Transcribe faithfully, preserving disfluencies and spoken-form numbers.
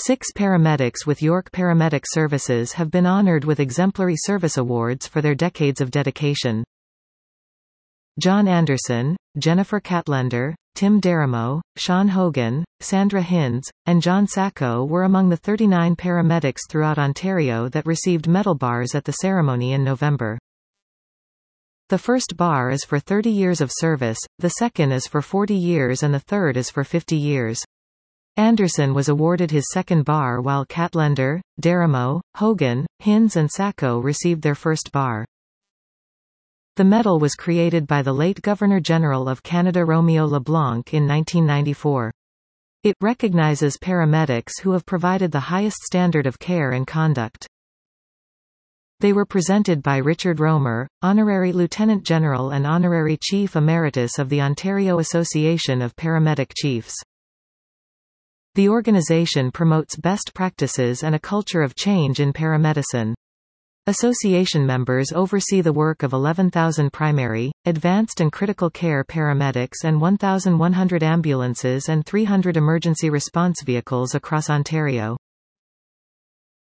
Six paramedics with York Paramedic Services have been honoured with exemplary service awards for their decades of dedication. John Anderson, Jennifer Catlender, Tim Deramo, Sean Hogan, Sandra Hinds, and John Sacco were among the thirty-nine paramedics throughout Ontario that received medal bars at the ceremony in November. The first bar is for thirty years of service, the second is for forty years and the third is for fifty years. Anderson was awarded his second bar while Catlender, Deramo, Hogan, Hinds and Sacco received their first bar. The medal was created by the late Governor-General of Canada Romeo LeBlanc in nineteen ninety-four. It recognizes paramedics who have provided the highest standard of care and conduct. They were presented by Richard Romer, Honorary Lieutenant General and Honorary Chief Emeritus of the Ontario Association of Paramedic Chiefs. The organization promotes best practices and a culture of change in paramedicine. Association members oversee the work of eleven thousand primary, advanced and critical care paramedics and one thousand one hundred ambulances and three hundred emergency response vehicles across Ontario.